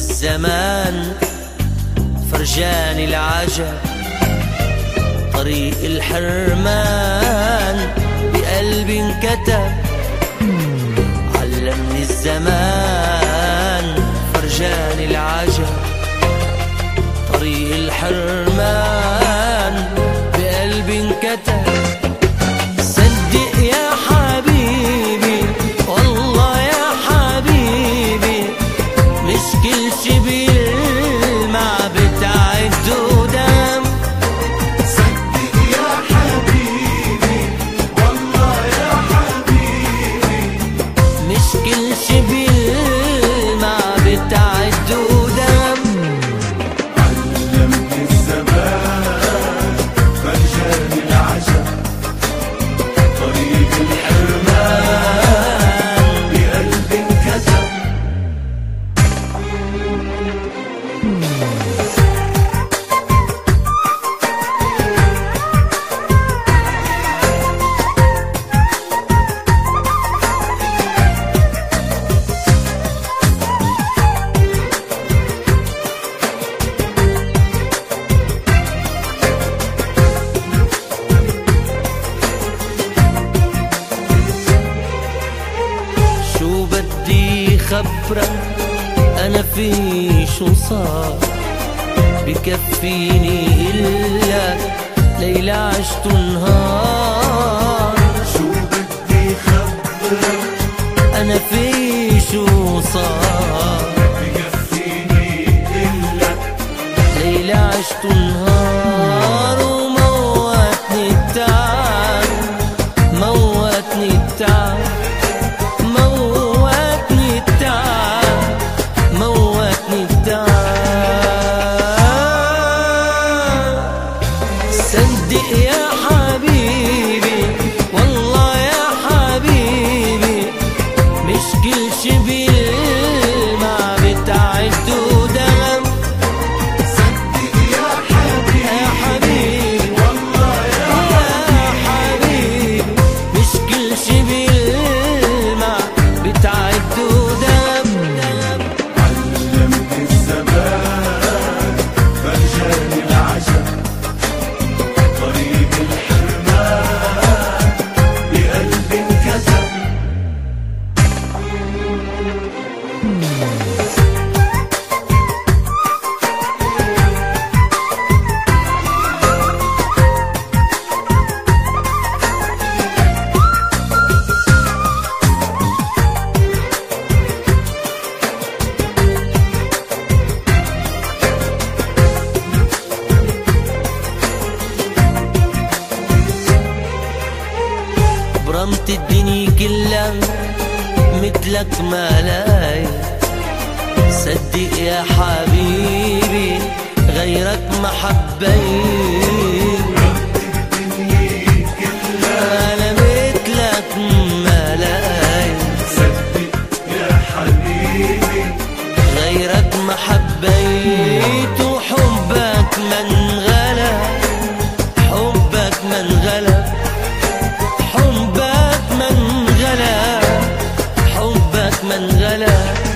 الزمان فرجاني العجب، طريق الحرمان بقلبي انكتب. علمني الزمان فرجاني العجب، طريق الحرمان بقلبي انكتب. صدق يا حبيبي والله يا حبيبي، مش كل شي بيلمع بتعد ودم. صدق يا حبيبي والله يا حبيبي، مش كل شي بيلمع بتعد ودم. علمني الزمان فرجاني العجب، طريق الحرمان بقلبي انكتب. شو بدي خبرك أنا في شو صار، بكفيني إلا ليلة عشت نهار. شو بدي خبرك أنا في شو صار، بكفيني إلا ليلة عشت نهار. وموتني التعب، موتني التعب، موتني التعب، موتني التعب. صدق يا حبيبي والله يا حبيبي، مش كل شي بيلمع بتعد ودم. صدق يا حبيبي يا حبيبي والله يا حبيبي، مش كل شي بيلمع بتعد ودم. علمني الزمان فرجاني العجب، طريق الحرمان بقلبي انكتب. برمت الدنيا كلها مثلك ما لاقي. صدق يا حبيبي غيرك ما حبيت، أنا مثلك ما لاقي. صدق يا حبيبي غيرك ما حبيت، وحبك من غلب، حبك من غلب، حبك من غلب، حبك من غلب.